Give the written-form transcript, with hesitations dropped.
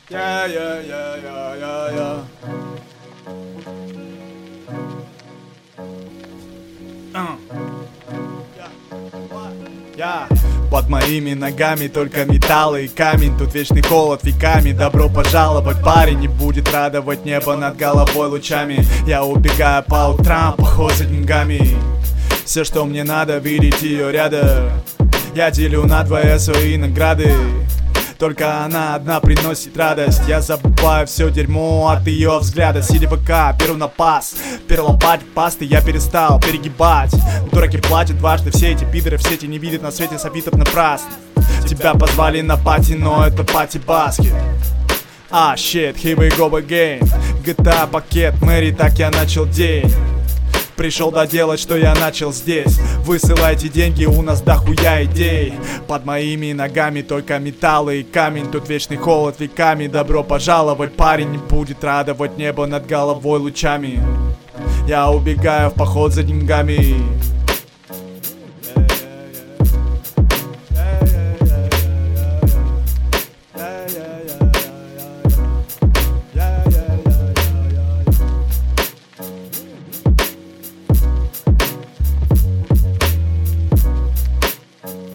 Yeah, yeah, yeah, yeah, yeah, yeah. Я под моими ногами только металл и камень. Тут вечный холод веками. Добро пожаловать, парень, не будет радовать небо над головой лучами. Я убегаю по утрам, поход за деньгами. Все, что мне надо, видеть ее рядом. Я делю надвое свои награды. Только она одна приносит радость. Я забываю все дерьмо от ее взгляда. Сидя в ВК, беру на пас, перелопатить пасты я перестал перегибать. Дураки платят дважды, все эти пидоры в сети не видят на свете софитов напрасно. Тебя позвали на пати, но это пати-баскет. Shit, here we go again. GTA пакет, Мэри, так я начал день. Пришел доделать, что я начал здесь. Высылайте деньги, у нас дохуя идей. Под моими ногами только металл и камень. Тут вечный холод веками. Добро пожаловать, парень, не будет радовать небо над головой лучами. Я убегаю в поход за деньгами.